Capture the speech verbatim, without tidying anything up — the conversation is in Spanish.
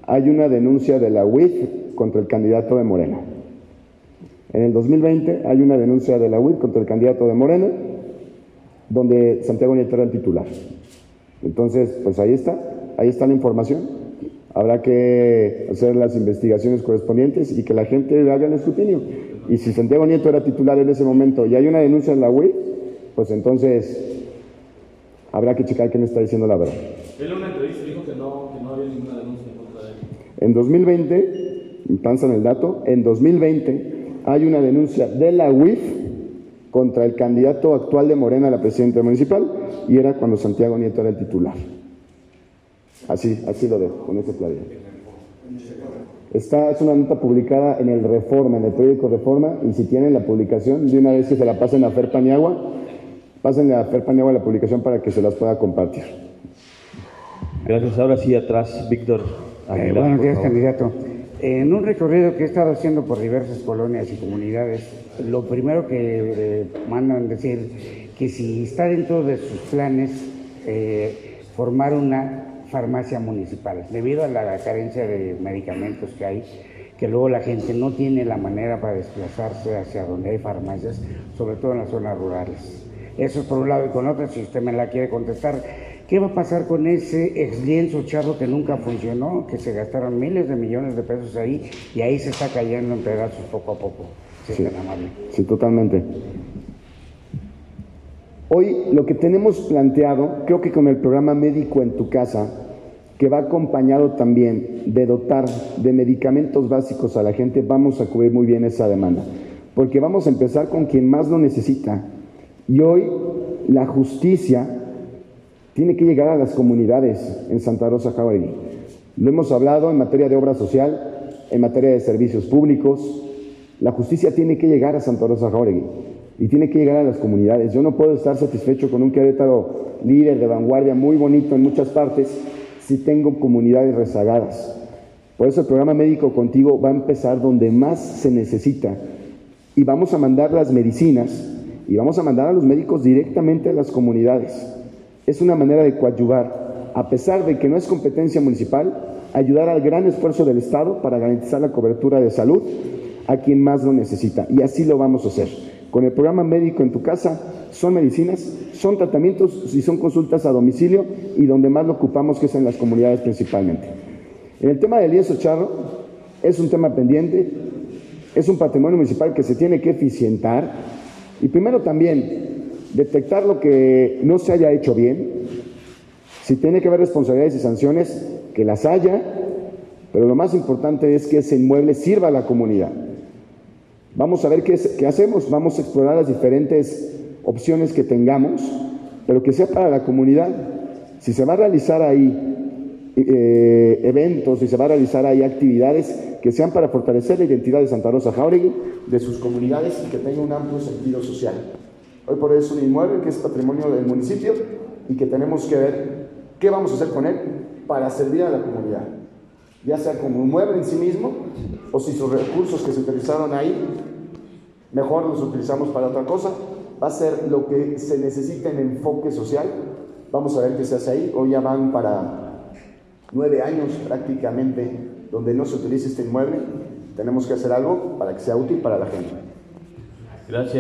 hay una denuncia de la U I F contra el candidato de Morena. En el dos mil veinte hay una denuncia de la U I F contra el candidato de Morena, donde Santiago Nieto era el titular. Entonces, pues ahí está, ahí está la información. Habrá que hacer las investigaciones correspondientes y que la gente haga el escrutinio. Y si Santiago Nieto era titular en ese momento y hay una denuncia en la U I F, pues entonces habrá que checar quién está diciendo la verdad. Él en una entrevista dijo que no, que no había ninguna denuncia en contra de él. En dos mil veinte, pansan el dato, en dos mil veinte hay una denuncia de la U I F contra el candidato actual de Morena a la presidencia municipal, y era cuando Santiago Nieto era el titular. Así, así lo dejo, con ese claridad. Esta es una nota publicada en el Reforma, en el periódico Reforma, y si tienen la publicación, de una vez que se la pasen a Fer Paniagua, pásenle a Fer Paniagua la publicación para que se las pueda compartir. Gracias. Ahora sí, atrás, Víctor Aguilar. Eh, buenos días, candidato. En un recorrido que he estado haciendo por diversas colonias y comunidades, lo primero que eh, mandan decir que si está dentro de sus planes eh, formar una farmacia municipal, debido a la carencia de medicamentos que hay, que luego la gente no tiene la manera para desplazarse hacia donde hay farmacias, sobre todo en las zonas rurales. Eso es por un lado, y con otro, si usted me la quiere contestar, ¿qué va a pasar con ese ex lienzo charro que nunca funcionó, que se gastaron miles de millones de pesos ahí y ahí se está cayendo en pedazos poco a poco? Si Sí, es tan amable. sí, totalmente. Hoy lo que tenemos planteado, creo que con el programa Médico en tu Casa, que va acompañado también de dotar de medicamentos básicos a la gente, vamos a cubrir muy bien esa demanda, porque vamos a empezar con quien más lo necesita. Y hoy la justicia tiene que llegar a las comunidades en Santa Rosa Jáuregui. Lo hemos hablado en materia de obra social, en materia de servicios públicos. La justicia tiene que llegar a Santa Rosa Jáuregui y tiene que llegar a las comunidades. Yo no puedo estar satisfecho con un Querétaro líder de vanguardia muy bonito en muchas partes si tengo comunidades rezagadas. Por eso el programa Médico Contigo va a empezar donde más se necesita, y vamos a mandar las medicinas y vamos a mandar a los médicos directamente a las comunidades. Es una manera de coadyuvar, a pesar de que no es competencia municipal, ayudar al gran esfuerzo del Estado para garantizar la cobertura de salud a quien más lo necesita, y así lo vamos a hacer. Con el programa Médico en tu Casa son medicinas, son tratamientos y son consultas a domicilio, y donde más lo ocupamos, que es en las comunidades principalmente. En el tema del lienzo charro, es un tema pendiente, es un patrimonio municipal que se tiene que eficientar, y primero también detectar lo que no se haya hecho bien. Si tiene que haber responsabilidades y sanciones, que las haya, pero lo más importante es que ese inmueble sirva a la comunidad. Vamos a ver qué, es, qué hacemos, vamos a explorar las diferentes opciones que tengamos, pero que sea para la comunidad. Si se va a realizar ahí eh, eventos, si se va a realizar ahí actividades, que sean para fortalecer la identidad de Santa Rosa Jáuregui, de sus comunidades, y que tenga un amplio sentido social. Hoy por hoy es un inmueble que es patrimonio del municipio y que tenemos que ver qué vamos a hacer con él para servir a la comunidad, ya sea como un mueble en sí mismo, o si sus recursos que se utilizaron ahí, mejor los utilizamos para otra cosa. Va a ser lo que se necesita en enfoque social. Vamos a ver qué se hace ahí. Hoy ya van para nueve años prácticamente donde no se utiliza este inmueble. Tenemos que hacer algo para que sea útil para la gente. Gracias.